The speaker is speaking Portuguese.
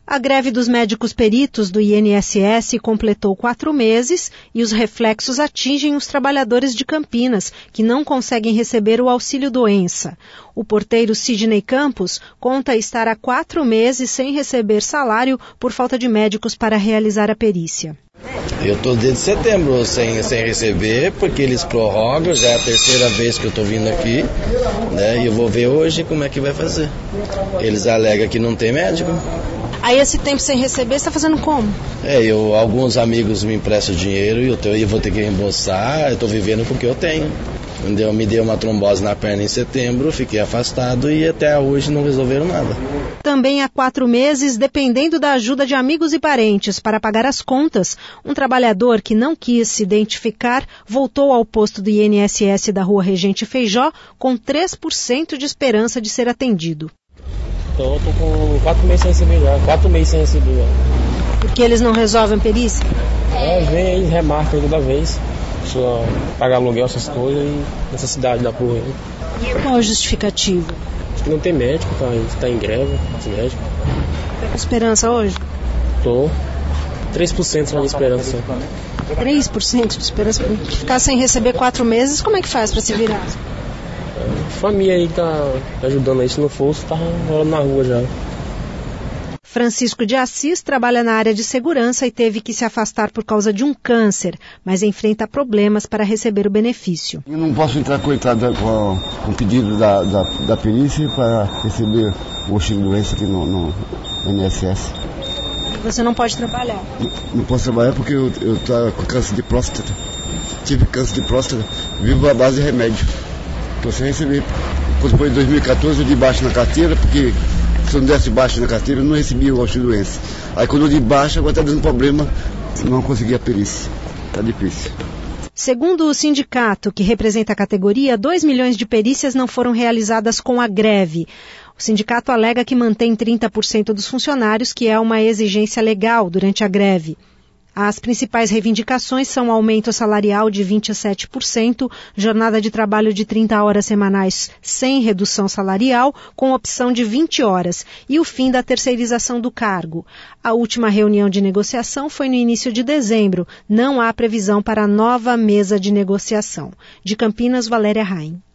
A greve dos médicos peritos do INSS completou 4 meses e os reflexos atingem os trabalhadores de Campinas, que não conseguem receber o auxílio-doença. O porteiro Sidney Campos conta estar há 4 meses sem receber salário por falta de médicos para realizar a perícia. Eu estou desde setembro sem receber, porque eles prorrogam, já é a 3ª vez que eu estou vindo aqui, né? E eu vou ver hoje como é que vai fazer. Eles alegam que não tem médico. Aí esse tempo sem receber, você está fazendo como? Alguns amigos me emprestam dinheiro e eu vou ter que reembolsar, eu estou vivendo com o que eu tenho. Eu me dei uma trombose na perna em setembro, fiquei afastado e até hoje não resolveram nada. Também há 4 meses, dependendo da ajuda de amigos e parentes para pagar as contas, um trabalhador que não quis se identificar voltou ao posto do INSS da Rua Regente Feijó com 3% de esperança de ser atendido. Estou com 4 meses sem receber já, 4 meses sem receber. Porque eles não resolvem a perícia? Vem aí, remarca toda vez. Só pagar aluguel, essas coisas e necessidade da porra. E qual a justificativa? Acho que não tem médico, tá em greve, os médicos. Tá com esperança hoje? Tô. 3% só de esperança. 3% de esperança? Ficar sem receber 4 meses, como é que faz para se virar? Família aí tá ajudando aí, se não fosse, tá rolando na rua já. Francisco de Assis trabalha na área de segurança e teve que se afastar por causa de um câncer, mas enfrenta problemas para receber o benefício. Eu não posso entrar com o pedido da perícia para receber o auxílio-doença aqui no INSS. Você não pode trabalhar? Não posso trabalhar porque eu estou com câncer de próstata. Tive câncer de próstata, vivo à base de remédio. Estou sem receber. Depois de 2014 eu de baixo na carteira, porque se eu não desse baixo na carteira eu não recebia o auxílio-doença. Aí quando eu de baixo agora está dando problema, não consegui a perícia. Está difícil. Segundo o sindicato, que representa a categoria, 2 milhões de perícias não foram realizadas com a greve. O sindicato alega que mantém 30% dos funcionários, que é uma exigência legal durante a greve. As principais reivindicações são aumento salarial de 27%, jornada de trabalho de 30 horas semanais sem redução salarial, com opção de 20 horas, e o fim da terceirização do cargo. A última reunião de negociação foi no início de dezembro. Não há previsão para a nova mesa de negociação. De Campinas, Valéria Raim.